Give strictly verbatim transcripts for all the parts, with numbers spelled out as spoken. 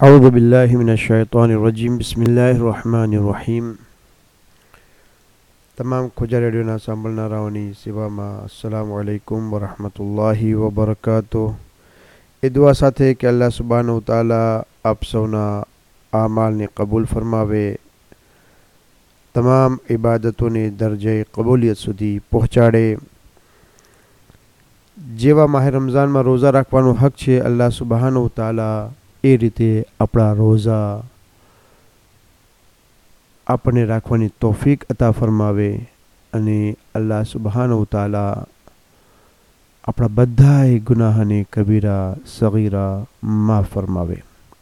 أعوذ بالله من الشيطان الرجيم بسم الله الرحمن الرحيم તમામ ખોજા રેડિયોના સાંભળનારાઓની સેવામાં અસ્સલામુ અલૈકુમ વરહમતુલ્લાહિ વબરકાતુહ. એ દુઆ સાથે કે અલ્લાહ સુબ્હાનહુ તઆલા આપ સૌના આમાલને કબૂલ ફરમાવે, તમામ ઇબાદતોને દરજે કબૂલિયત સુધી પહોંચાડે. જેવા માહે રમઝાનમાં રોઝા રાખવાનો હક છે, અલ્લાહ સુબ્હાનહુ તઆલા એ રીતે આપણા રોઝા આપણને રાખવાની તૌફીક અતા ફરમાવે અને અલ્લાહ સુબ્હાનહુ તઆલા આપણા બધાય ગુનાહને કબીરા સગીરા માફ ફરમાવે.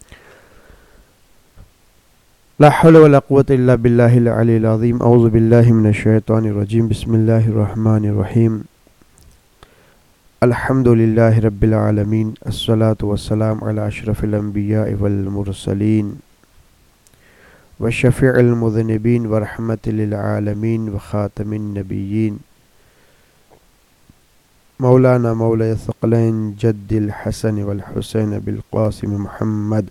લા હૌલા વલા કુવતા ઇલ્લા બિલ્લાહિલ અલીલ અઝીમ. અઉઝુ બિલ્લાહિ મિનશ શૈતાનિર રજીમ. બિસ્મિલ્લાહિર રહમાનિર રહીમ. અલ્હમ્દુલિલ્લાહિ રબ્બિલ આલમીન. અસ્સલાતુ વસ્સલામુ અલા અશરફિલ અંબિયાઇ વલ મુરસલીન وشفيع المذنبين ورحمة للعالمين وخاتم النبيين مولانا مولاي الثقلين جد الحسن والحسين بالقاسم محمد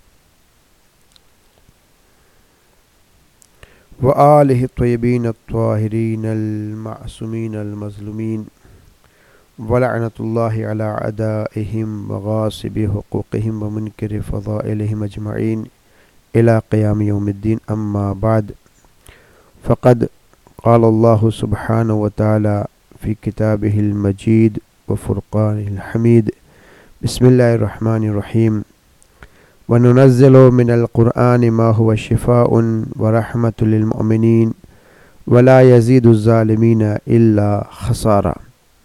وآله الطيبين الطاهرين المعصومين المظلومين ولعنة الله على أعدائهم وغاصب حقوقهم ومنكر فضائلهم أجمعين إلى قيام يوم الدين. أما بعد، فقد قال الله سبحانه وتعالى في كتابه المجيد وفرقانه الحميد. بسم الله الرحمن الرحيم. وننزل من القرآن ما هو شفاء ورحمة للمؤمنين ولا يزيد الظالمين إلا خسارا.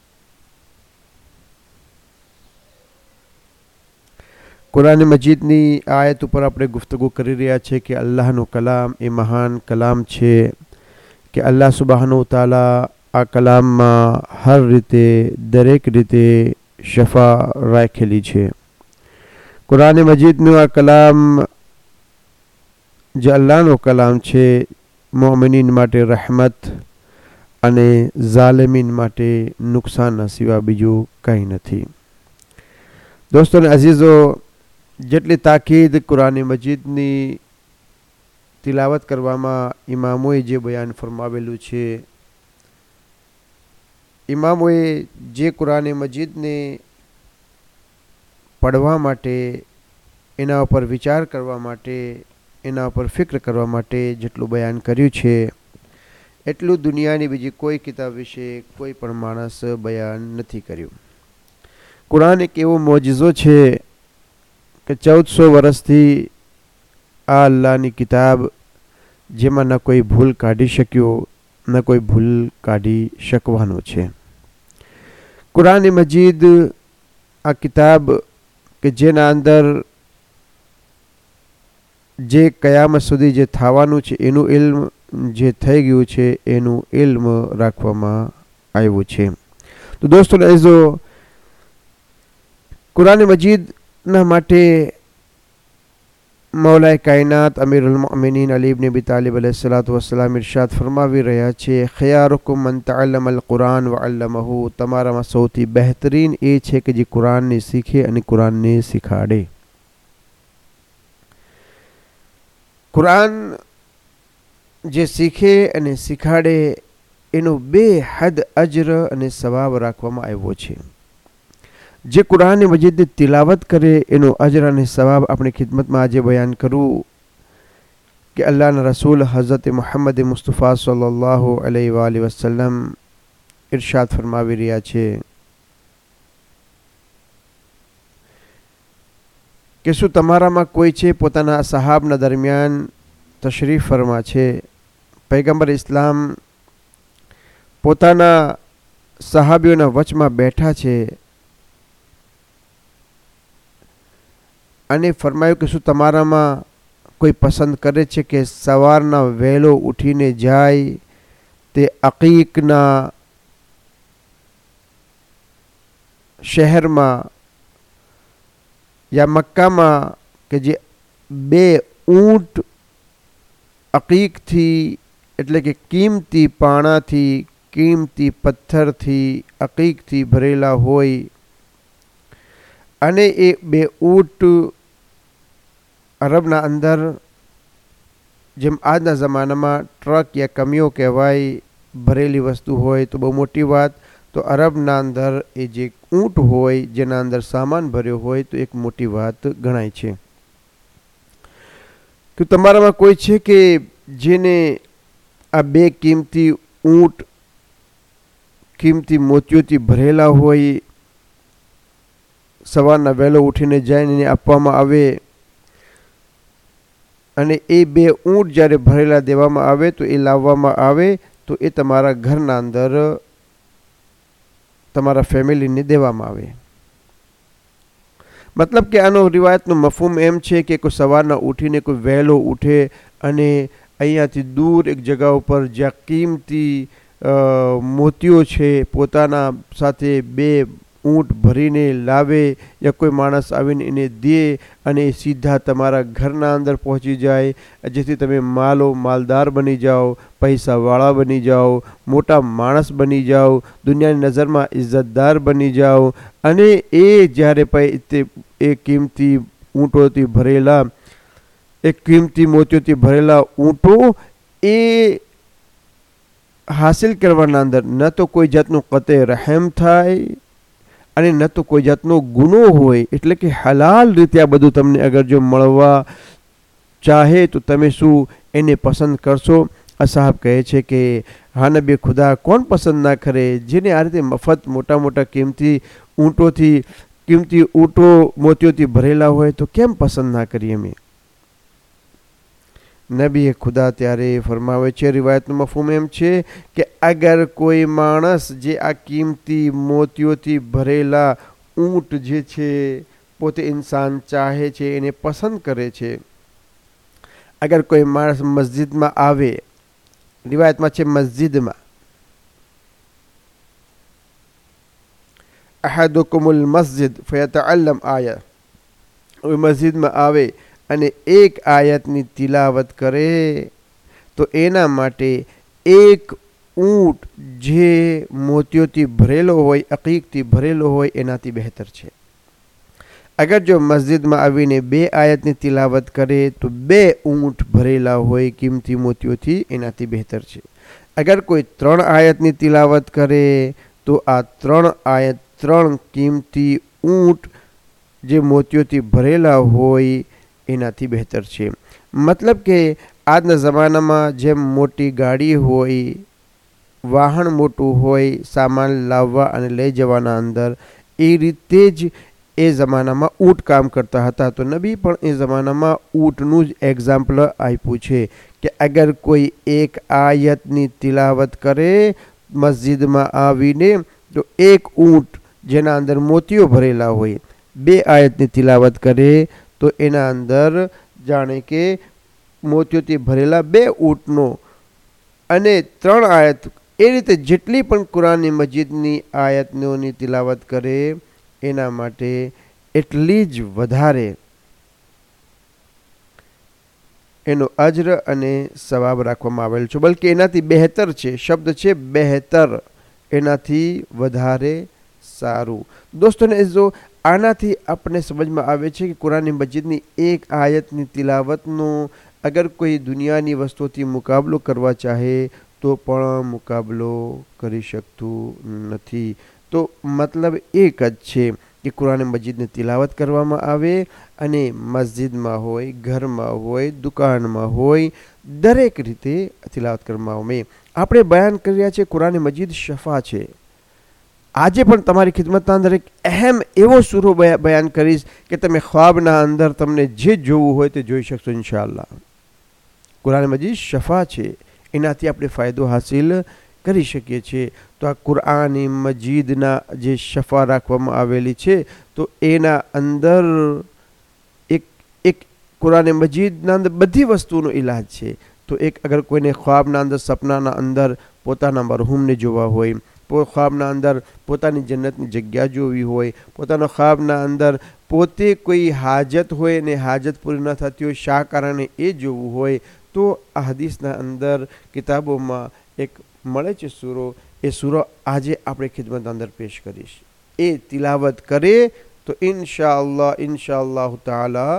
કુરાન મજીદની આયત ઉપર આપણે ગુફ્તગુ કરી રહ્યા છે કે અલ્લાહનો કલામ એ મહાન કલામ છે કે અલ્લાહ સુબ્હાનહુ તઆલા આ કલામમાં હર રીતે દરેક રીતે શફા રાખેલી છે. કુરાન મજીદનું આ કલામ જે અલ્લાહનો કલામ છે, મોમિનીન માટે રહેમત અને ઝાલિમીન માટે નુકસાનના સિવાય બીજું કંઈ નથી. દોસ્તોને અઝીઝો, જેટલી તાકીદ કુરાન મજીદની તિલાવત કરવામાં ઇમામોએ જે બયાન ફરમાવેલું છે, ઇમામોએ જે કુરાન મજીદને પડવા માટે, એના ઉપર વિચાર કરવા માટે, એના ઉપર ફિક્ર કરવા માટે જેટલું બયાન કર્યું છે, એટલું દુનિયાની બીજી કોઈ કિતાબ વિશે કોઈ પણ માણસ બયાન નથી કર્યું. કુરાન એક એવો મોજિઝો છે કે ચૌદસો વર્ષથી આ અલ્લાહની કિતાબ, જેમાં ન કોઈ ભૂલ કાઢી શક્યો, ન કોઈ ભૂલ કાઢી શકવાનો છે. કુરાન મજીદ આ કિતાબ કે જેના અંદર જે કયામત સુધી જે થવાનું છે એનું ઇલ્મ, જે થઈ ગયું છે એનું ઇલ્મ રાખવામાં આવ્યું છે. તો દોસ્તો અઝીઝો, કુરાન મજીદના માટે મૌલાએ કાયનાત અમીરુલ મુઅમિનીન અલી ઇબ્ન અબી તાલિબ અલૈહિસ્સલાતુ વસ્સલામ ઇરશાદ ફરમાવી રહ્યા છે, ખિયારુકુમ મન તઅલ્લમલ કુરાન વ અલ્લમહુ. તમારામાં સૌથી બહેતરીન એ છે કે જે કુરાનને શીખે અને કુરાનને શીખાડે. કુરાન જે શીખે અને શીખાડે એનું બે હદ અજર અને સવાબ રાખવામાં આવ્યો છે. જે કુરાન મજીદની તિલાવત કરે એનું અજર અને સવાબ આપણી ખિદમતમાં આજે બયાન કરવું કે અલ્લાહના રસૂલ હઝરત મુહમ્મદ મુસ્તફા સલ્લલ્લાહુ અલૈહિ વાલિહ વસલ્લમ ઇરશાદ ફરમાવી રહ્યા છે કે શું તમારામાં કોઈ છે પોતાના સહાબના દરમિયાન તશરીફ ફરમા છે, પૈગંબર ઇસ્લામ પોતાના સહાબીઓના વચમાં બેઠા છે અને ફરમાયું કે શું તમારામાં કોઈ પસંદ કરે છે કે સવારના વહેલો ઉઠીને જાય તે અકીકના શહેરમાં યા મક્કામાં કે જે બે ઊંટ અકીકથી એટલે કે કિંમતી પાણાથી, કિંમતી પથ્થરથી, અકીકથી ભરેલા હોય અને એ બે ઊંટ અરબના અંદર જેમ આજના જમાનામાં ટ્રક યા કમીઓ કહેવાય ભરેલી વસ્તુ હોય તો બહુ મોટી વાત, તો અરબના અંદર એ જે ઊંટ હોય જેના અંદર સામાન ભર્યો હોય તો એક મોટી વાત ગણાય છે. કે તમારામાં કોઈ છે કે જેને આ બે કિંમતી ઊંટ કિંમતી મોતીઓથી ભરેલા હોય, સવારના વહેલો ઉઠીને જઈને એને આપવામાં આવે અને એ બે ઊંટ જ્યારે ભરેલા દેવામાં આવે તો એ લાવવામાં આવે તો એ તમારા ઘરના અંદર તમારા ફેમિલીને દેવામાં આવે. મતલબ કે આનો રિવાયતનો મફહૂમ એમ છે કે કોઈ સવારના ઉઠીને કોઈ વહેલો ઉઠે અને અહીંયાથી દૂર એક જગા ઉપર જ્યાં કિંમતી મોતીઓ છે પોતાના સાથે બે ઊંટ ભરીને લાવે યા કોઈ માણસ આવીને એને દે અને એ સીધા તમારા ઘરના અંદર પહોંચી જાય, જેથી તમે માલો માલદાર બની જાઓ, પૈસાવાળા બની જાઓ, મોટા માણસ બની જાઓ, દુનિયાની નજરમાં ઇજ્જતદાર બની જાઓ. અને એ જ્યારે તે એ કિંમતી ઊંટોથી ભરેલા એ કિંમતી મોતીઓથી ભરેલા ઊંટો એ હાસિલ કરવાના અંદર ન તો કોઈ જાતનું કતે રહેમ થાય અને ન તો કોઈ જાતનો ગુનો હોય. એટલે કે હલાલ રીતે આ બધું તમને અગર જો મળવા ચાહે તો તમે શું એને પસંદ કરશો? અસાહબ કહે છે કે હા નબી ખુદા, કોણ પસંદ ના કરે જેને આ રીતે મફત મોટા મોટા કિંમતી ઊંટોથી કિંમતી ઊંટો મોતીઓથી ભરેલા હોય તો કેમ પસંદ ના કરીએ અમે? નબી ખુદા ત્યારે ફરમાવે છે, રિવાયતનો મફહૂમ એમ છે કે અગર કોઈ માણસ જે આ કિંમતી મોતીઓથી ભરેલા ઊંટ જે છે પોતે ઇન્સાન ચાહે છે, એને પસંદ કરે છે, અગર કોઈ માણસ મસ્જિદમાં આવે, રિવાયતમાં છે મસ્જિદમાં, અહદુકુમુલ મસ્જિદ ફયતઅલ્લમ આયા, મસ્જિદમાં આવે અને એક આયતની તિલાવત કરે તો એના માટે એક ઊંટ જે મોતીઓથી ભરેલો હોય, અકીકથી ભરેલો હોય એનાથી બહેતર છે. અગર જો મસ્જિદમાં આવીને બે આયતની તિલાવત કરે તો બે ઊંટ ભરેલા હોય કિંમતી મોતીઓથી એનાથી બહેતર છે. અગર કોઈ ત્રણ આયતની તિલાવત કરે તો આ ત્રણ આયત ત્રણ કિંમતી ઊંટ જે મોતીઓથી ભરેલા હોય એનાથી બહેતર છે. મતલબ કે આજના જમાનામાં જેમ મોટી ગાડી હોય, વાહન મોટું હોય સામાન લાવવા અને લઈ જવાના અંદર, એ રીતે જ એ જમાનામાં ઊંટ કામ કરતા હતા. તો નબી પણ એ જમાનામાં ઊંટનું જ એક્ઝામ્પલ આપ્યું છે કે અગર કોઈ એક આયતની તિલાવત કરે મસ્જિદમાં આવીને તો એક ઊંટ જેના અંદર મોતીઓ ભરેલા હોય બે આયતની તિલાવત કરે તો એના અંદર જાણે કે મોતીઓથી ભરેલા બે ઊંટનો અને ત્રણ આયત, એ રીતે જેટલી પણ કુરાન મજીદની આયતોની તિલાવત કરે એના માટે એટલી જ વધારે એનો અજ્ર અને સવાબ રાખવામાં આવેલ છે. બલકે એનાથી બહેતર છે, શબ્દ છે બહેતર, એનાથી વધારે સારું. દોસ્તોને જો આનાથી આપણને સમજમાં આવે છે કે કુરાન મજીદની એક આયતની તિલાવતનો અગર કોઈ દુનિયાની વસ્તુથી મુકાબલો કરવા ચાહે તો પણ મુકાબલો કરી શકતું નથી. તો મતલબ એક જ છે કે કુરાન મજીદની તિલાવત કરવામાં આવે અને મસ્જિદમાં હોય, ઘરમાં હોય, દુકાનમાં હોય, દરેક રીતે તિલાવત કરવામાં આવે. આપણે બયાન કરી રહ્યા છીએ કુરાન મજીદ શફા છે. આજે પણ તમારી ખિદમતના અંદર એક અહેમ એવો સૂરો બયાન કરીશ કે તમે ખ્વાબના અંદર તમને જે જોવું હોય તે જોઈ શકશો ઇન્શાઅલ્લાહ. કુરાન મજીદ શફા છે, એનાથી આપણે ફાયદો હાસિલ કરી શકીએ છીએ. તો આ કુરાન મજીદના જે શફા રાખવામાં આવેલી છે તો એના અંદર એક એક કુરાન મજીદના અંદર બધી વસ્તુનો ઈલાજ છે. તો એક અગર કોઈને ખ્વાબના અંદર સપનાના અંદર પોતાના મરહૂમને જોવા હોય, ખ્વાબના અંદર પોતાની જન્નતની જગ્યા જોવી હોય, પોતાના ખ્વાબના અંદર પોતે કોઈ હાજત હોય ને હાજત પૂરી ન થતી હોય શા કારણે એ જોવું હોય તો આ હદીસના અંદર કિતાબોમાં એક મળે છે સૂરો, એ સૂરો આજે આપણે ખિદમતના અંદર પેશ કરીશ. એ તિલાવત કરે તો ઇન્શાઅલ્લાહ ઇન્શાઅલ્લાહ તાલા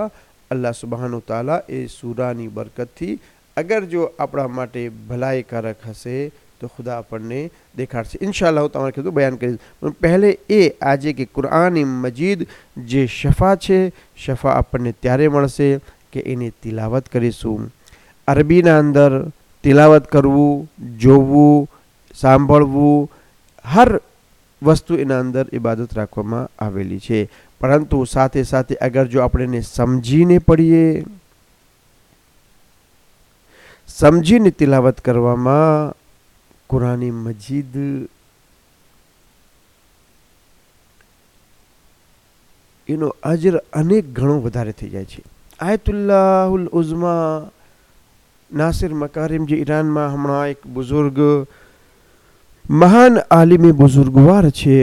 અલ્લાહ સુબહાનહુ તઆલા એ સૂરાની બરકતથી અગર જો આપણા માટે ભલાઈકારક હશે તો ખુદા આપણને દેખાડશે. ઇન્શાઅલ્લાહ હું તમારે કીધું બયાન કરીશ. પણ પહેલે એ આજે કે કુરાન મજીદ જે શફા છે, શફા આપણને ત્યારે મળશે કે એની તિલાવત કરીશું. અરબીના અંદર તિલાવત કરવું, જોવું, સાંભળવું, હર વસ્તુ એના અંદર ઇબાદત રાખવામાં આવેલી છે. પરંતુ સાથે સાથે અગર જો આપણે એને સમજીને પડીએ, સમજીને તિલાવત કરવામાં કુરાન મજીદ એનો અજર અનેક ગણો વધારે થઈ જાય છે. આયતુલ્લાહુલ ઉઝમા નાસિર મકારીમ જે ઈરાનમાં હમણાં એક બુઝુર્ગ મહાન આલિમે બુઝુર્ગવાર છે,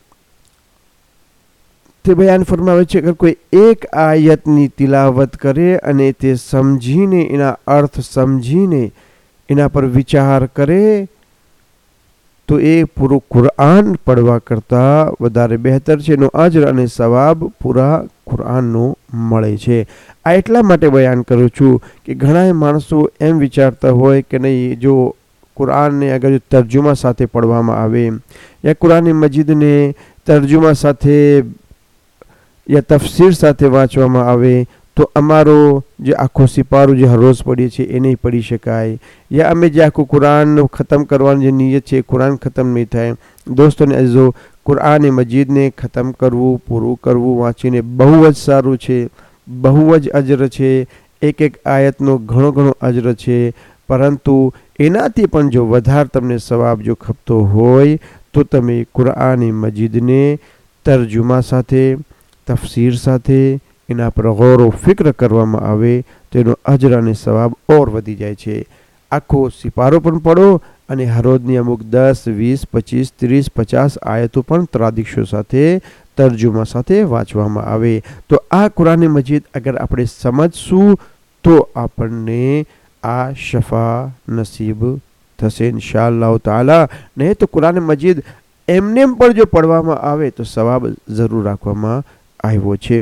તે બયાન ફરમાવે છે અગર કોઈ એક આયતની તિલાવત કરે અને તે સમજીને એના અર્થ સમજીને એના પર વિચાર કરે તો એ પૂરું કુરાન પડવા કરતાં વધારે બહેતર છે. એનો અજર અને સવાબ પૂરા કુરાનનો મળે છે. આ એટલા માટે બયાન કરું છું કે ઘણા માણસો એમ વિચારતા હોય કે નહીં, જો કુરાનને અગર તર્જુમા સાથે પढ़વામાં આવે યા કુરાન મજીદને તર્જુમા સાથે યા તફસીર સાથે વાંચવામાં આવે તો અમારો જે આખો સિપારો જે હરોજ પડીએ છીએ એ નહીં પડી શકાય, યા અમે જે આખું કુરાન ખતમ કરવાની જે નિયત છે કુરાન ખતમ નહીં થાય. દોસ્તોને અઝીઝો, કુરાન મજીદને ખતમ કરવું, પૂરું કરવું વાંચીને બહુ જ સારું છે, બહુ જ અજર છે. એક એક આયતનો ઘણો ઘણો અજર છે. પરંતુ એનાથી પણ જો વધારે તમને સવાબ જો ખપતો હોય તો તમે કુરાન મજીદને તર્જુમા સાથે, તફસીર સાથે એના પર ગૌર ફિક્ર કરવામાં આવે તો એનો અજર અને સવાબ ઓર વધી જાય છે. આખો સિપારો પણ પડો અને હરોજની અમુક દસ, વીસ, પચીસ, ત્રીસ, પચાસ આયતો પણ ત્રાદિશો સાથે તર્જુમા સાથે વાંચવામાં આવે તો આ કુરાન મજીદ અગર આપણે સમજશું તો આપણને આ શફા નસીબ થશે ઇન્શાઅલ્લાહ તાલા. નહીં તો કુરાન મજીદ એમને પણ જો પढ़વામાં આવે તો સવાબ જરૂર રાખવામાં આવ્યો છે.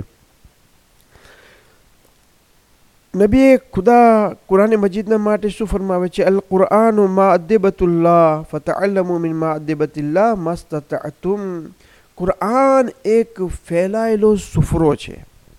નબીએ ખુદા કુરાન મજીદના માટે શું ફરમાવે છે? અલ કુરાન માઅદબતુલ્લાહ ફતઅલ્લમુ મિન માઅદબતિલ્લાહ મસ્તતઅતુમ. કુરાન એક ફેલાયેલો સુફરો છે.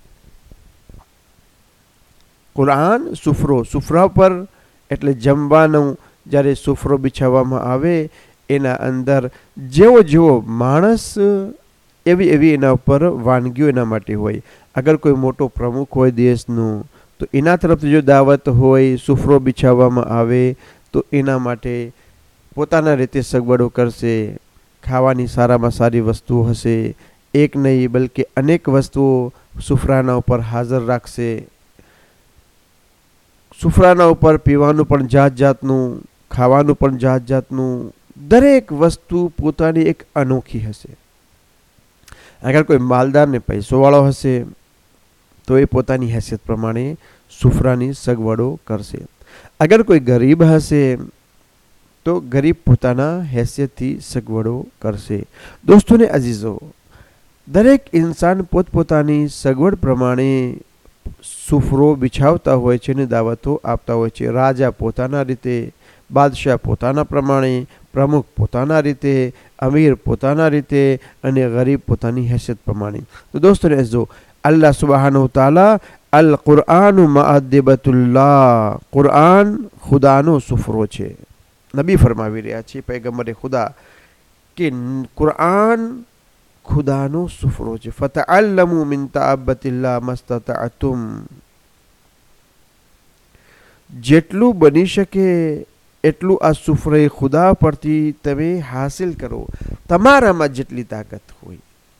કુરાન સુફરો, સુફરા પર એટલે જમવાનું જ્યારે સુફરો બિછાવવામાં આવે એના અંદર જેવો જેવો માણસ એવી એવી એના ઉપર વાનગીઓ એના માટે હોય. અગર કોઈ મોટો પ્રમુખ હોય દેશનું તો એના તરફથી જો દાવત હોય, સુફરો બિછાવવામાં આવે તો એના માટે પોતાના રીતે સગવડો કરશે. ખાવાની સારામાં સારી વસ્તુઓ હશે, એક નહીં બલકે અનેક વસ્તુઓ સુફરાના ઉપર હાજર રાખશે. સુફરાના ઉપર પીવાનું પણ જાત જાતનું, ખાવાનું પણ જાત જાતનું, દરેક વસ્તુ પોતાની એક અનોખી હશે. અગર કોઈ માલદાર ને પૈસોવાળો હશે તો એ પોતાની હેસિયત પ્રમાણે સુફરાની સગવડો કરશે. અગર કોઈ ગરીબ હશે તો ગરીબ પોતાના હેસિયતથી સગવડો કરશે. દોસ્તોને અઝીઝો, દરેક ઇન્સાન પોતપોતાની સગવડ પ્રમાણે સુફરો બિછાવતા હોય છે અને દાવતો આપતા હોય છે. રાજા પોતાના રીતે, બાદશાહ પોતાના પ્રમાણે, પ્રમુખ પોતાના રીતે, અમીર પોતાના રીતે અને ગરીબ પોતાની હેસિયત પ્રમાણે. તો દોસ્તોને અઝીઝો, અલ્લાહ સુબહાનહુ તઆલા અલ કુરાન માઅદબતુલ્લાહ, કુરાન ખુદાનો સુફરો છે. નબી ફરમાવી રહ્યા છે, પૈગંબરે ખુદા, કે કુરાન ખુદાનો સુફરો છે. ફતઅલ્લમુ મિન તાબતિલ્લાહ મસ્તતઅતુમ. જેટલું બની શકે એટલું આ સુફરે ખુદા પરથી તમે હાસિલ કરો, તમારામાં જેટલી તાકાત હોય.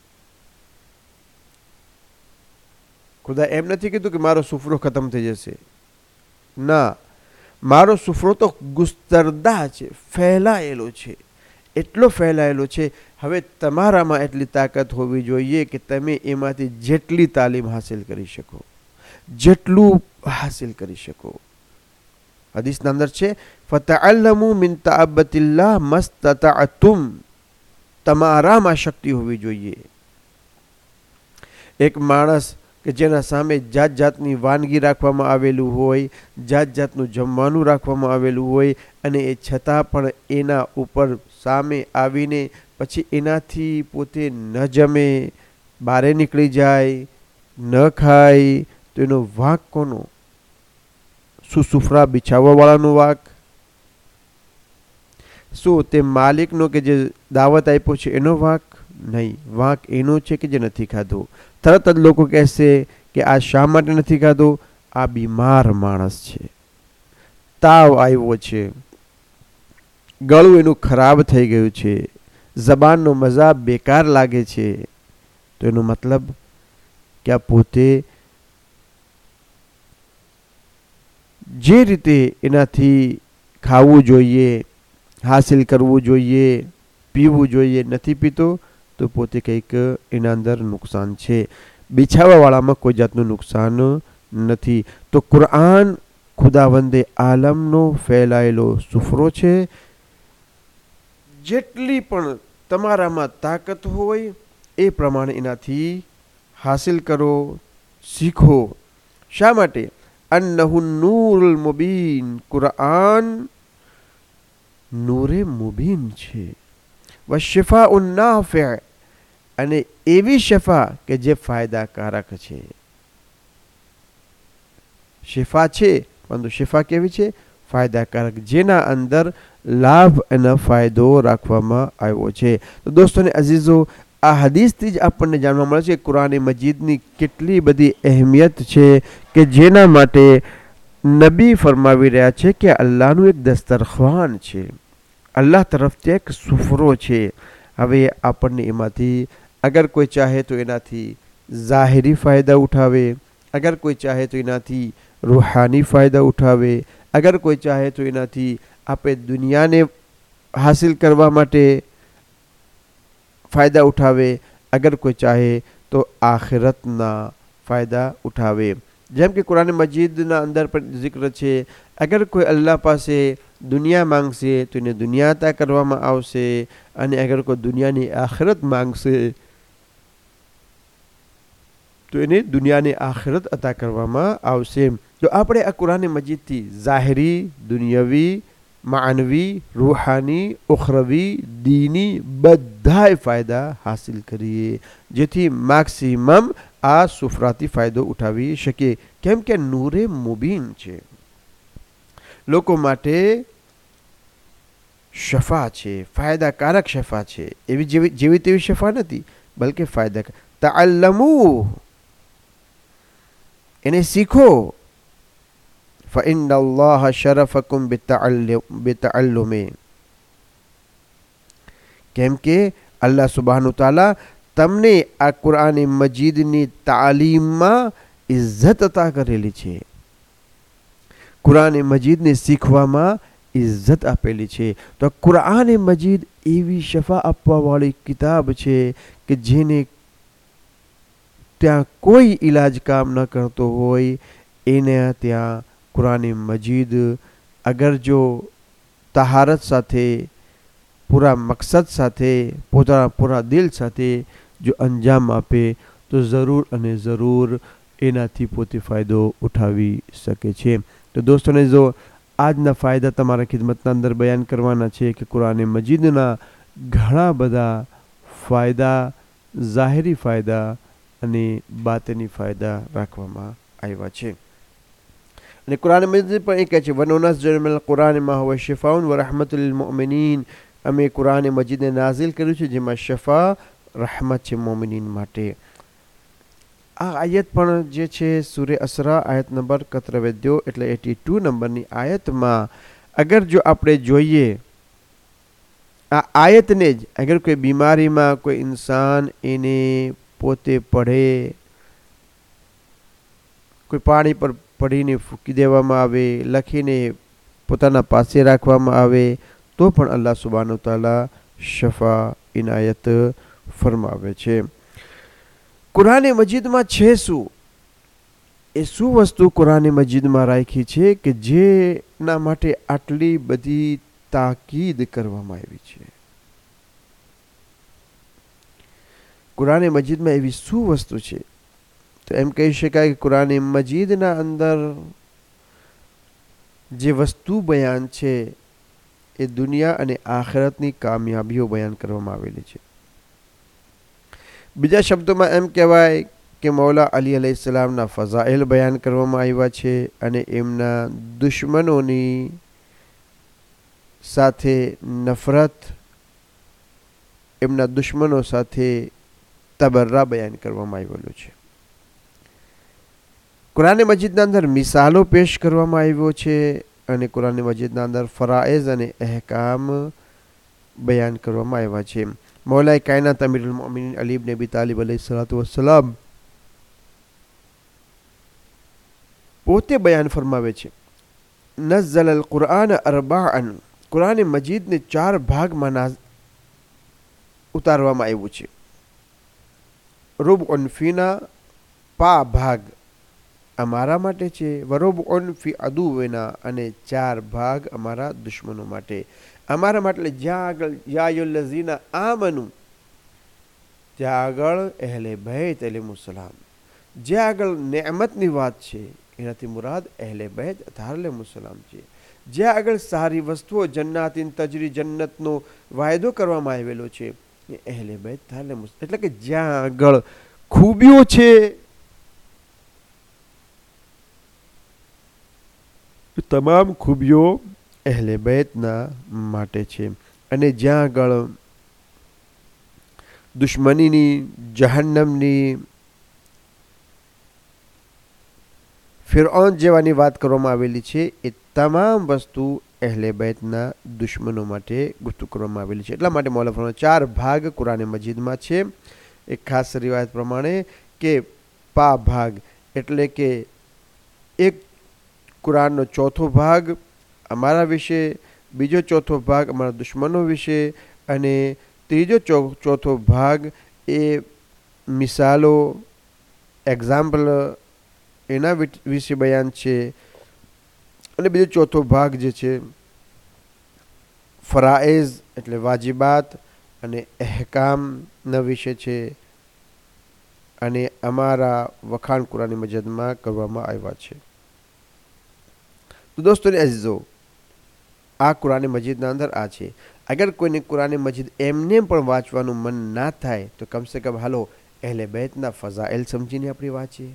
ખુદા એમ નથી કીધું કે મારો સુફરો ખતમ થઈ જશે. ના, મારો સુફરો તો ગુસ્તરદા છે, ફેલાયેલો છે, એટલો ફેલાયેલો છે. હવે તમારામાં એટલી તાકાત હોવી જોઈએ કે તમે એમાંથી જેટલી તાલીમ હાસિલ કરી શકો, જેટલું હાસિલ કરી શકો. હદીસના અંદર છે ફતઅલ્લમુ મિન તાબતિલ્લાહ મસ્તતઅતુમ. તમારામાં શક્તિ હોવી જોઈએ. એક માણસ કે જેના સામે જાત જાતની વાનગી રાખવામાં આવેલું હોય, જાત જાતનું જમવાનું રાખવામાં આવેલું હોય, અને એ છતાં પણ એના ઉપર સામે આવીને પછી એનાથી પોતે ન જમે, બારે નીકળી જાય, ન ખાય, તો એનો વાંક કોનો? શું સુફરા બિછાવવાવાળાનો વાંક? શું તે માલિકનો કે જે દાવત આપ્યો છે એનો વાંક? નહીં, વાંક એનો છે કે જે નથી ખાધું. તરત જ લોકો કહેશે કે આ શા માટે નથી ખાધું? આ બીમાર માણસ છે, તાવ આવ્યો છે, ગળું એનું ખરાબ થઈ ગયું છે, જબાનનો મજા બેકાર લાગે છે. તો એનો મતલબ કે આ પોતે જે રીતે એનાથી ખાવું જોઈએ, હાસિલ કરવું જોઈએ, પીવું જોઈએ, નથી પીતો, તો પોતે કંઈક એના અંદર નુકસાન છે. બિછાવાવાળામાં કોઈ જાતનું નુકસાન નથી. તો કુરઆન ખુદાવંદે આલમનો ફેલાયેલો સુફરો છે. જેટલી પણ તમારામાં તાકાત હોય એ પ્રમાણે એનાથી હાસિલ કરો, શીખો. શા માટે? અન્નહુ નૂરુલ મુબીન, કુરઆન નૂરે મુબીન છે. વશિફાઉન નાફિ, અને એવી શફા કે જે ફાયદાકારક છે. શિફા છે, પરંતુ શિફા કેવી છે? ફાયદાકારક, જેના અંદર લાભ અને ફાયદો રાખવામાં આવ્યો છે. તો દોસ્તોને અઝીઝો, આ હદીસથી જ આપણને જાણવા મળે છે કુરાન મજીદની કેટલી બધી અહેમિયત છે, કે જેના માટે નબી ફરમાવી રહ્યા છે કે અલ્લાહનું એક દસ્તરખાન છે, અલ્લાહ તરફથી એક સુફરો છે. હવે આપણને એમાંથી અગર કોઈ ચાહે તો એનાથી ઝાહિરી ફાયદા ઉઠાવે, અગર કોઈ ચાહે તો એનાથી રૂહાની ફાયદા ઉઠાવે, અગર કોઈ ચાહે તો એનાથી આપણે દુનિયાને હાસિલ કરવા માટે ફાયદા ઉઠાવે, અગર કોઈ ચાહે તો આખિરતના ફાયદા ઉઠાવે. જેમ કે કુરાન મજીદના અંદર પણ જિક્ર છે, અગર કોઈ અલ્લાહ પાસે દુનિયા માંગશે તો એને દુનિયા અતા કરવામાં આવશે, અને અગર કોઈ દુનિયાની આખિરત માંગશે તો એને દુનિયાની આખિરત અતા કરવામાં આવશે. તો આપણે આ કુરાન મજીદથી ઝાહિરી, દુનિયાવી, માનવી, રૂહાની, ઉખરવી, દીની બધાય ફાયદા હાસિલ કરીએ, જેથી મેક્સિમમ આ સુફરાથી ફાયદો ઉઠાવી શકીએ. કેમ કે નૂરે મુબીન છે, લોકો માટે શફા છે, ફાયદાકારક શફા છે. એવી જેવી જેવી તેવી શફા નથી, બલકે ફાયદાકારક. તઅલ્લમુ, એને શીખો. ફઇન્ન અલ્લાહ શરફકુમ બિતઅલ્લુમે, કેમ કે અલ્લાહ સુબ્હાનહુ તઆલા તમને આ કુરાન મજીદની તાલીમમાં ઇજ્જત અતા કરેલી છે, કુરાન મજીદને શીખવામાં ઇજ્જત આપેલી છે. તો કુરાન મજીદ એવી શફા આપવાવાળી કિતાબ છે કે જેને ત્યાં કોઈ ઈલાજ કામ ન કરતો હોય, એને ત્યાં કુરાન મજીદ અગર જો તહારત સાથે, પૂરા મકસદ સાથે, પોતાના પૂરા દિલ સાથે જો અંજામ આપે તો જરૂર અને જરૂર એનાથી પોતે ફાયદો ઉઠાવી શકે છે. તો દોસ્તોને જો આજના ફાયદા તમારા ખિદમતના અંદર બયાન કરવાના છે કે કુરાન મજીદના ઘણા બધા ફાયદા, ઝાહિરી ફાયદા અને બાતની ફાયદા રાખવામાં આવ્યા છે. અને કુરાન મજીદ પણ એ કહે છે, વનુનઝ્ઝિલુ મિનલ કુરાન મા હુવા શિફાઉન વ રહમતુલ લિલ મુમિનીન, અમે કુરાન મજીદને નાઝિલ કર્યું છે જેમાં શફા, રહમત છે મોમિનીન માટે. આ આયત પણ જે છે સૂરે અસરા આયત નંબર કત્રવેદ્યો એટલે એટી ટુ નંબરની આયતમાં અગર જો આપણે જોઈએ આ આયતને જ, અગર કોઈ બીમારીમાં કોઈ ઇન્સાન એને પોતે પઢે, કોઈ પાણી પર પડીને ફૂંકી દેવામાં આવે, લખીને પોતાના પાસે રાખવામાં આવે, તો પણ અલ્લાહ સુબ્હાનહુ તઆલા શફા ઇનાયત ફરમાવે છે. કુરાન મજીદમાં છે શું? એ શું વસ્તુ કુરાન મજીદમાં રાખી છે કે જેના માટે આટલી બધી તાકીદ કરવામાં આવી છે? કુરાન મજીદમાં એવી શું વસ્તુ છે તો એમ કહી શકાય કે કુરાન મજીદના અંદર જે વસ્તુ બયાન છે એ દુનિયા અને આખિરતની કામયાબીઓ બયાન કરવામાં આવેલી છે. બીજા શબ્દોમાં એમ કહેવાય કે મૌલા અલી અલૈહિસ્સલામના ફઝાઇલ બયાન કરવામાં આવ્યા છે અને એમના દુશ્મનોની સાથે નફરત, એમના દુશ્મનો સાથે તબર્રા બયાન કરવામાં આવેલું છે. કુરાન મજીદના અંદર મિસાલો પેશ કરવામાં આવ્યો છે અને કુરાન મજીદના અંદર ફરાઇઝ અને અહેકામ બયાન કરવામાં આવ્યા છે. મૌલાએ કાયનાત અમીરુલ મોમિનીન અલી ઇબ્ન અબી તાલિબ અલૈહિસ્સલાતુ વસ્સલામ પોતે બયાન ફરમાવે છે, નઝ્ઝલ અલ કુરઆન અરબાઅન, કુરાન મજીદને ચાર ભાગમાં ઉતારવામાં આવ્યું છે. રૂબઉન ફીના, પા ભાગ અમારા માટે છે, વરુબઉન ફી અદુવિના, અને ચાર ભાગ અમારા દુશ્મનો માટે. અમારા માટે જ્યાં આગળ યા અય્યુહલ્લઝીના આમનુ, જ્યાં આગળ અહેલે બૈત અલૈહિસ્સલામ, જ્યાં આગળ નેમતની વાત છે એનાથી મુરાદ અહેલે બૈત અલૈહિસ્સલામ છે. જ્યાં આગળ સારી વસ્તુઓ જન્નાતિન તજરી, જન્નતનો વાયદો કરવામાં આવેલો છે એ અહેલે બૈત અલૈહિસ્સલામ, એટલે કે જ્યાં આગળ ખૂબીઓ છે તમામ ખૂબીઓ અહેલે બૈતના માટે છે. અને જ્યાં આગળ દુશ્મનીની, જહન્નમની, ફિરഔન જેવાની વાત કરવામાં આવેલી છે એ તમામ વસ્તુ અહેલે બૈતના દુશ્મનો માટે ગુસ્તુ કરવામાં આવેલી છે. એટલા માટે મૌલા ફરમાવે ચાર ભાગ કુરાન મજીદમાં છે. એક ખાસ રિવાયત પ્રમાણે કે પા ભાગ એટલે કે એક કુરાનનો ચોથો ભાગ અમારા વિશે, બીજો ચોથો ભાગ અમારા દુશ્મનો વિશે, અને ત્રીજો ચોથો ભાગ એ મિસાલો, એક્ઝામ્પલ એના વિશે બયાન છે, અને બીજો ચોથો ભાગ જે છે ફરાઇઝ એટલે વાજિબાત અને અહેકામના વિશે છે. અને અમારા વખાણ કુરાન મજીદમાં કરવામાં આવ્યા છે. તો દોસ્તોને અઝીઝો, આ કુરાન મજીદના અંદર આ છે. અગર કોઈને કુરાન મજીદ એમને પણ વાંચવાનું મન ના થાય તો કમસે કમ હાલો અહેલે બૈતના ફઝાઇલ સમજીને આપણે વાંચીએ.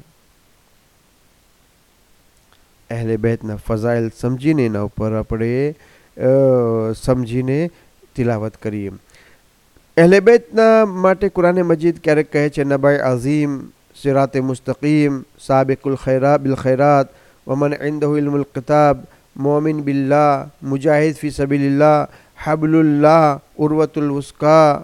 અહેલે બૈતના ફઝાઇલ સમજીને એના ઉપર આપણે સમજીને તિલાવત કરીએ. અહેલે બૈતના માટે કુરાન મજીદ ક્યારેક કહે છે નબાઈ અઝીમ, સિરાતે મુસ્તકીમ, સાબિકુલ ખૈરા બિલ ખૈરાત, વમન ઇન્દહુ ઇલ્મુલ કિતાબ, મોમિન બિલ્લાહ, મુજાહિદ ફી સબીલિલ્લાહ, હબલુલ્લાહ, ઉર્વતુલ વુસ્કા,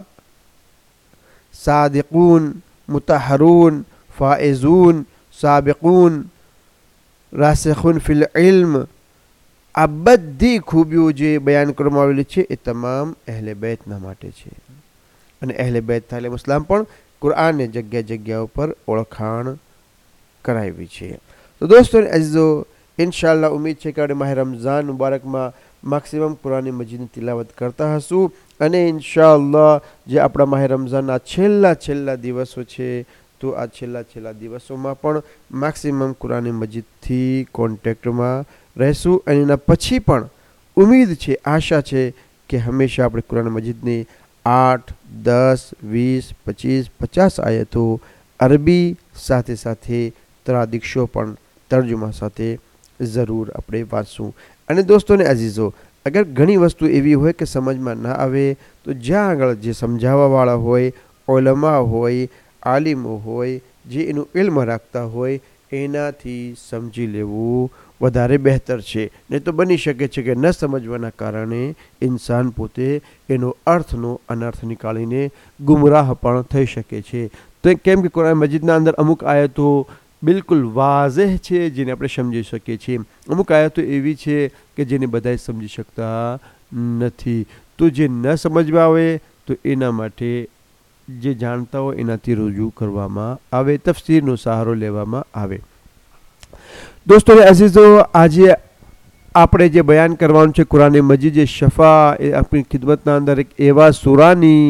સાदिकून, मुतहरून, फाइजून, साबिकून, રાસિખુન ફિલ ઇલ્મ. આ બધી ખૂબીઓ જે બયાન કરવામાં આવેલી છે એ તમામ અહેલે બૈતના માટે છે. અને અહેલે બૈત અલૈહિસ્સલામ પણ કુરાનને જગ્યા જગ્યા ઉપર ઓળખાણ કરાવી છે. તો દોસ્તો અઝીઝો, ઇન્શાઅલ્લાહ ઉમ્મીદ છે કે આપણે માહ રમઝાન મુબારકમાં મેક્સિમમ કુરાન મજીદની તિલાવત કરતા હશું. અને ઇન્શાઅલ્લાહ જે આપણા માહ રમઝાનના છેલ્લા છેલ્લા દિવસો છે તો આ છેલ્લા છેલ્લા દિવસોમાં પણ મેક્સિમમ કુરાન મજીદથી કોન્ટેક્ટમાં રહેશું. અને એના પછી પણ ઉમ્મીદ છે, આશા છે કે હંમેશા આપણે કુરાન મજીદની આઠ, દસ, વીસ, પચીસ, પચાસ આયતો અરબી સાથે સાથે ત્રાદિક્ષો પણ તર્જુમા સાથે જરૂર આપણે વાંચશું. અને દોસ્તોને અઝીઝો, અગર ઘણી વસ્તુ એવી હોય કે સમજમાં ના આવે તો જ્યાં આગળ જે સમજાવવાવાળા હોય, ઉલમા હોય, આલિમો હોય, જે એનું ઇલ્મ રાખતા હોય એનાથી સમજી લેવું વધારે બહેતર છે. નહીં તો બની શકે છે કે ન સમજવાના કારણે ઇન્સાન પોતે એનો અર્થનો અનર્થ નીકાળીને ગુમરાહ પણ થઈ શકે છે. તો કેમ કે કુરાન મજીદના અંદર અમુક આયતો બિલકુલ વાઝેહ છે જેને આપણે સમજી શકીએ છીએ, અમુક આયતો એવી છે કે જેને બધાય સમજી શકતા નથી. તો જે ન સમજવા આવે તો એના માટે જે જાણતા હોય એનાથી રજૂ કરવામાં આવે, તફસીરનો સહારો લેવામાં આવે. દોસ્તો અઝીઝો, આજે આપણે જે બયાન કરવાનું છે કુરાન મજીદ શફા, એ આપણી ખિદમતના અંદર એક એવા સૂરાની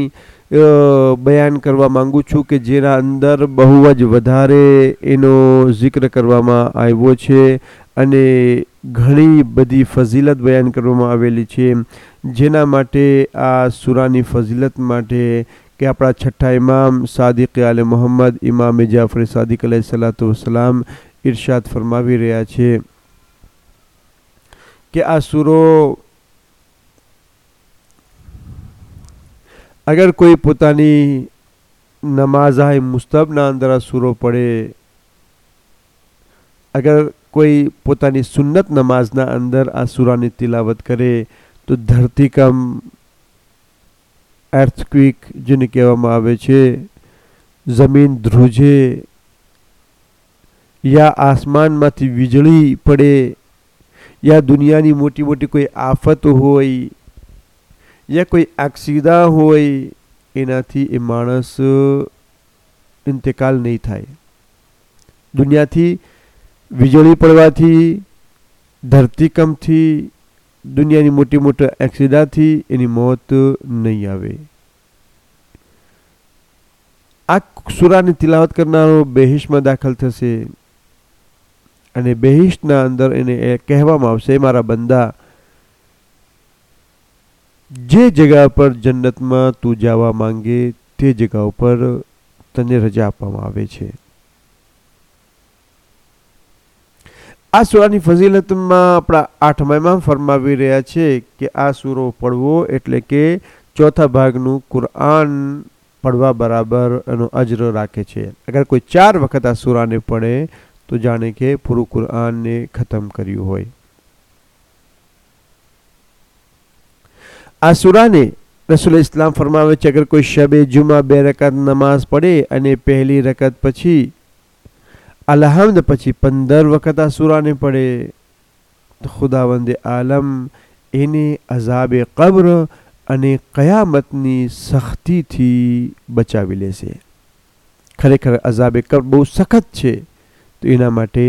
બયાન કરવા માંગુ છું કે જેના અંદર બહુ જ વધારે એનો જિક્ર કરવામાં આવ્યો છે અને ઘણી બધી ફઝીલત બયાન કરવામાં આવેલી છે, જેના માટે આ સૂરાની ફઝીલત માટે કે આપણા છઠ્ઠા ઇમામ સાદિક આલે મોહમ્મદ ઇમામ જાફર સાદિક અલૈહિ સલાતુ વસલામ ઇરશાદ ફરમાવી રહ્યા છે કે આ સૂરો અગર કોઈ પોતાની નમાઝ મુસ્તબના અંદર આ સૂરો પડે, અગર કોઈ પોતાની સુન્નત નમાઝના અંદર આ સૂરાની તિલાવત કરે તો ધરતીકંપ, અર્થક્વિક જેને કહેવામાં આવે છે, જમીન ધ્રુજે, યા આસમાનમાંથી વીજળી પડે, યા દુનિયાની મોટી મોટી કોઈ આફત હોય, યા કોઈ એક્સિડા હોય, એનાથી એ માણસ ઇન્તકાલ નહીં થાય. દુનિયાથી વીજળી પડવાથી, ધરતીકંપથી, દુનિયાની મોટી મોટી એક્સિડાથી એની મોત નહીં આવે. આ સૂરાની તિલાવત કરનારો બેહિશમાં દાખલ થશે અને બેહિશના અંદર એને એ કહેવામાં આવશે, મારા બંદા, જે જગા પર જન્નતમાં તું જવા માંગે તે જગા ઉપર તને રજા આપવામાં આવે છે. આ સૂરાની ફઝીલતમાં આપણા આઠમા ઇમામ ફરમાવી રહ્યા છે કે આ સૂરો પડવો એટલે કે ચોથા ભાગનું કુરઆન પડવા બરાબર એનો અજર રાખે છે. અગર કોઈ ચાર વખત આ સૂરાને પડે તો જાણે કે પૂરું કુરઆનને ખતમ કર્યું હોય. આ સૂરાને રસૂલ ઇસ્લામ ફરમાવે છે અગર કોઈ શબે જુમા બે રકાત નમાઝ પડે અને પહેલી રકાત પછી અલહમ્દ પછી પંદર વખત આ સૂરાને પડે તો ખુદાવંદ આલમ એને અઝાબે કબ્ર અને કયામતની સખ્તીથી બચાવી લેશે. ખરેખર અઝાબે કબ્ર બહુ સખત છે, તો એના માટે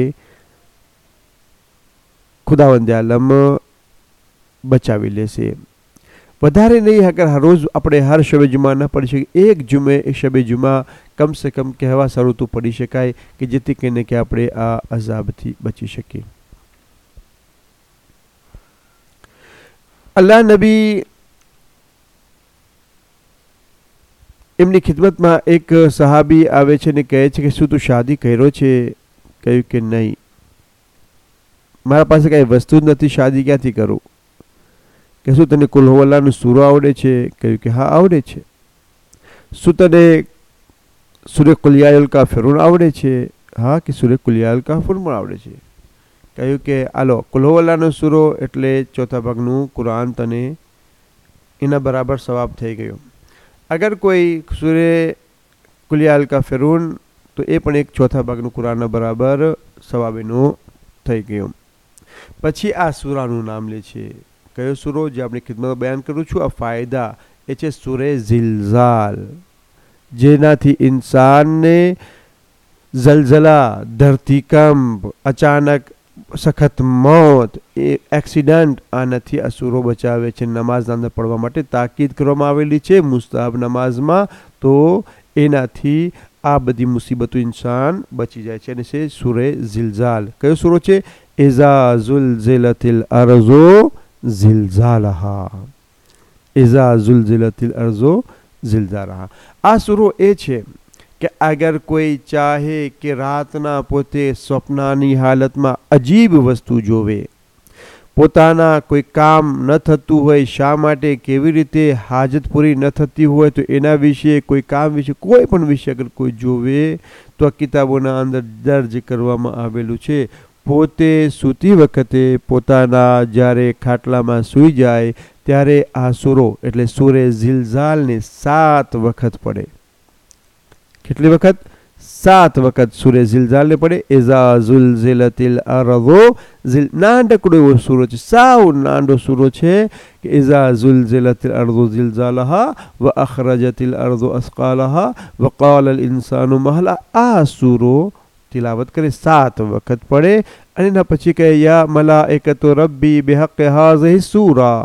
ખુદાવંદ આલમ બચાવી લેશે. વધારે નહીં, અગર હર રોજ આપણે હર શબે જુમા ન પડી શકીએ, એક જુમે એક શબે જુમા કમ સે કમ કહેવા સારું તો પડી શકાય કે જેથી કરીને કે આપણે આ અઝાબથી બચી શકીએ. અલ્લાહ નબી એમની ખિદમતમાં એક સહાબી આવે છે ને કહે છે કે શું તું શાદી કર્યો છે? કહ્યું કે નહીં, મારા પાસે કાંઈ વસ્તુ જ નથી, શાદી ક્યાંથી કરું? કે શું તને કુલ હુવલ્લાહનો સૂરો આવડે છે? કહ્યું કે હા આવડે છે. શું તને સૂરે કુલ યા અયુલ કાફિરૂન આવડે છે? હા, કે સૂરે કુલ યા અયુલ કાફિરૂન પણ આવડે છે. કહ્યું કે આલો કુલ હુવલ્લાહનો સૂરો એટલે ચોથા ભાગનું કુરાન તને એના બરાબર સવાબ થઈ ગયો. અગર કોઈ સૂરે કુલ યા અયુલ કાફિરૂન તો એ પણ એક ચોથા ભાગનું કુરાનના બરાબર સવાબ એનો થઈ ગયો. પછી આ સૂરાનું નામ લે છે. કયો સૂરો? જે આપણી ખિદમતમાં બયાન કરું છું આ ફાયદા, એ છે સૂરે ઝિલઝાલ, જેનાથી ઇન્સાનને ઝલઝલા, ધરતીકંપ, અચાનક સખત મોત, એ એક્સિડન્ટ, આનાથી આ સૂરો બચાવે છે. નમાઝના અંદર પડવા માટે તાકીદ કરવામાં આવેલી છે મુસ્તાહબ નમાઝમાં, તો એનાથી આ બધી મુસીબતો ઇન્સાન બચી જાય છે. અને છે સૂરે ઝિલઝાલ. કયો સૂરો છે? ઇઝા ઝુલઝિલતિલ અરઝુ ઝિલઝાલહા, ઇઝા ઝુલઝિલતિલ અરઝુ ઝિલઝાલહા. આ સૂરો એ છે કે અગર કોઈ ચાહે કે રાતના પોતે સ્વપ્નાની હાલતમાં અજીબ વસ્તુ જોવે, પોતાના કોઈ કામ ન થતું હોય, શા માટે, કેવી રીતે હાજત પૂરી ન થતી હોય, તો એના વિશે, કોઈ કામ વિશે, કોઈ પણ વિશે અગર કોઈ જોવે તો આ કિતાબોના અંદર દર્જ કરવામાં આવેલું છે. પોતે સૂતી વખતે પોતાના જ્યારે ખાટલામાં સૂઈ જાય ત્યારે આ સૂરો એટલે સૂરે ઝિલઝાલને સાત વખત પડે. કેટલી વખત? સાત વખત સૂરે ઝિલઝાલને પડે. ઇઝા ઝુલઝિલતિલ અરઝુ ઝિલ, નાનકડો એવો સૂરો છે, સાવ નાનો સૂરો છે કે ઇઝા ઝુલઝિલતિલ અરઝુ ઝિલઝાલહા વ અખરજતિલ અરઝુ અસકાલહા વ કાલ અલ ઇન્સાનુ મહલા. આ સૂરો તિલાવત કરે, સાત વખત પડે અને એના પછી કહે યા મલાઇકતુ રબ્બી બિહક્કિ હાઝિહિ સૂરા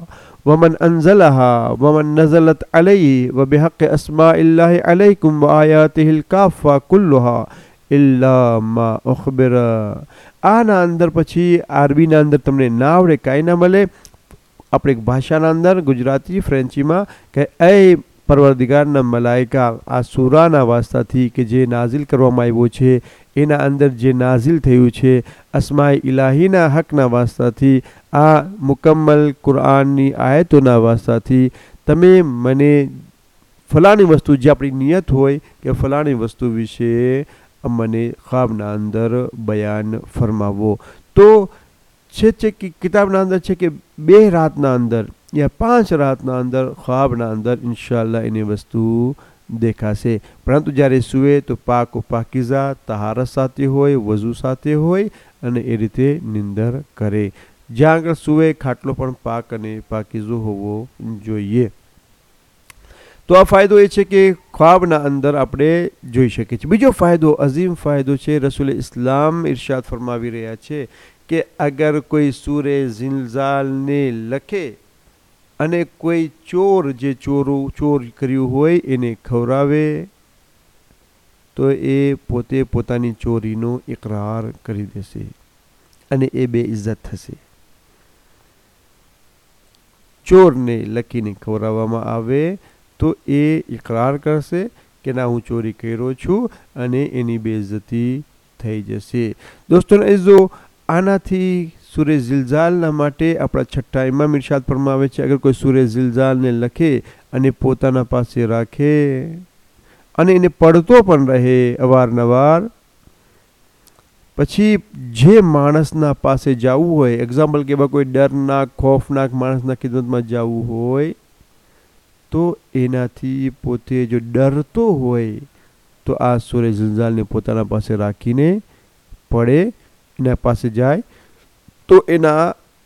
वमन अनज़लहा वमन नज़लत अलैहि व बिहक़्क़ि अस्माइल्लाहि अलैकुम व आयातिहिल काफ़ा कुल्लुहा इल्ला मा उख़बिर। આના અંદર પછી આરબીના અંદર તમને ના આવડે, કાંઈ ના મળે, આપણે ભાષાના અંદર ગુજરાતી ફ્રેન્ચીમાં કે એ પરવરદિગારના મલાઈકા આ સૂરાના વાસ્તાથી કે જે નાઝિલ કરવામાં આવ્યો છે એના અંદર જે નાઝિલ થયું છે અસ્માએ ઇલાહીના હકના વાસ્તાથી આ મુકમ્મલ કુરાનની આયતોના વાસ્તાથી તમે મને ફલાણી વસ્તુ જે આપણી નિયત હોય કે ફલાણી વસ્તુ વિશે મને ખ્વાબના અંદર બયાન ફરમાવો. તો છે છે કે કિતાબના અંદર છે કે બે રાતના અંદર યા પાંચ રાતના અંદર ખ્વાબના અંદર ઇન્શાઅલ્લાહ એની વસ્તુ દેખાશે. પરંતુ જ્યારે સૂવે તો પાક પાકીઝા તહારત સાથે હોય, વઝુ સાથે હોય અને એ રીતે નિંદર કરે. જ્યાં આગળ સૂવે ખાટલો પણ પાક અને પાકીઝો હોવો જોઈએ. તો આ ફાયદો એ છે કે ખ્વાબના અંદર આપણે જોઈ શકીએ છીએ. બીજો ફાયદો, અઝીમ ફાયદો છે, રસૂલ ઇસ્લામ ઇરશાદ ફરમાવી રહ્યા છે કે અગર કોઈ સૂરે ઝિલઝાલને લખે અને કોઈ ચોર જે ચોરો ચોર કર્યું હોય એને ખવરાવે તો એ પોતે પોતાની ચોરીનો ઇકરાર કરી દેશે અને એ બે ઇજ્જત થશે. ચોરને લખીને ખવડાવવામાં આવે તો એ ઇકરાર કરશે કે ના હું ચોરી કર્યો છું અને એની બેઇજ્જતી થઈ જશે. દોસ્તોને અઝીઝો, આનાથી સૂરે ઝિલઝાલના માટે આપણા છઠ્ઠા ઇમામ ઇરશાદ ફરમાવે છે અગર કોઈ સૂરે ઝિલઝાલને લખે અને પોતાના પાસે રાખે અને એને પડતો પણ રહે અવારનવાર, પછી જે માણસના પાસે જવું હોય, એક્ઝામ્પલ કે કોઈ ડરનાક ખોફનાક માણસના ખિદમતમાં જવું હોય તો એનાથી પોતે જો ડરતો હોય તો આ સૂરે ઝિલઝાલને પોતાના પાસે રાખીને પડે, એના પાસે જાય તો એના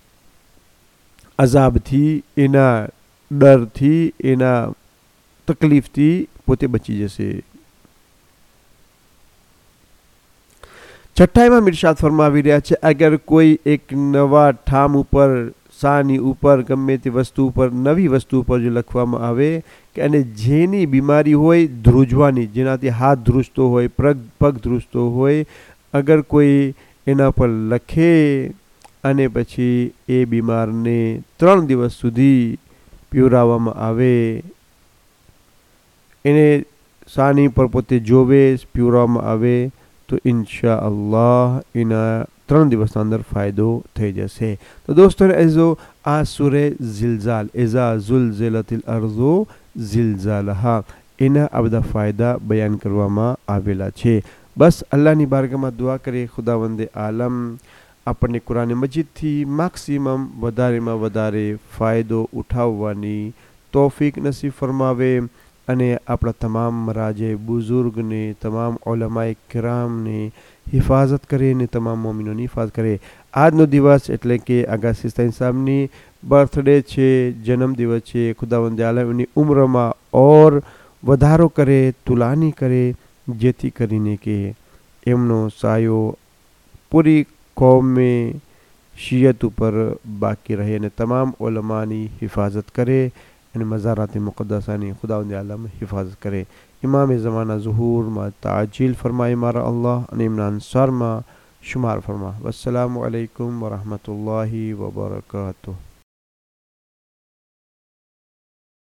અઝાબથી, એના ડરથી, એના તકલીફથી પોતે બચી જશે. છઠ્ઠા ઇમામ ઇરશાદ ફરમાવી રહ્યા છે અગર કોઈ એક નવા ઠામ ઉપર, શાની ઉપર, ગમે તે વસ્તુ ઉપર, નવી વસ્તુ ઉપર જો લખવામાં આવે કે અને જેની બીમારી હોય ધ્રુજવાની, જેનાથી હાથ ધ્રુજતો હોય, પગ પગ ધ્રુજતો હોય, અગર કોઈ એના પર લખે અને પછી એ બીમારને ત્રણ દિવસ સુધી પીવરાવવામાં આવે, એને શાની પર પોતે જોવે, પીવરાવવામાં આવે તો ઇન્શા અલ્લાહ એના ત્રણ દિવસના અંદર ફાયદો થઈ જશે. તો દોસ્તોને અઝીઝો, આ સૂરે ઝિલઝાલ, ઇઝા ઝુલઝિલતિલ અર્ઝુ ઝિલઝાલહા, એના આ બધા ફાયદા બયાન કરવામાં આવેલા છે. બસ અલ્લાહની બારગાહમાં દુઆ કરીએ ખુદાવંદે આલમ આપણને કુરાન મજીદથી મેક્સિમમ વધારેમાં વધારે ફાયદો ઉઠાવવાની તૌફીક નસીબ ફરમાવે અને આપણા તમામ રાજે બુઝુર્ગને, તમામ ઉલમાએ કિરામને હિફાજત કરે ને તમામ મોમિનોની હિફાજત કરે. આજનો દિવસ એટલે કે આગા સિસ્તાન સાહેબની બર્થડે છે, જન્મદિવસ છે. ખુદાવંદ આલમની ઉંમરમાં ઓર વધારો કરે, તુલાની કરે, જેથી કરીને કે એમનો સાયો પૂરી કૌમે શિયત ઉપર બાકી રહે અને તમામ ઉલમાની હિફાજત કરે અને મઝારાત મુक़દ્દસાની ખુદાવંદ આલમ હિફાજત કરે. ઇમામ ज़माना ज़ुहूर માં તાજીલ ફરમાય મારા અલ્લાહ અને એમના અંસારમાં શુમાર ફરમા. વસ્સલામુ અલૈકુમ વરહમતુલ્લાહિ વબરકાતુહ.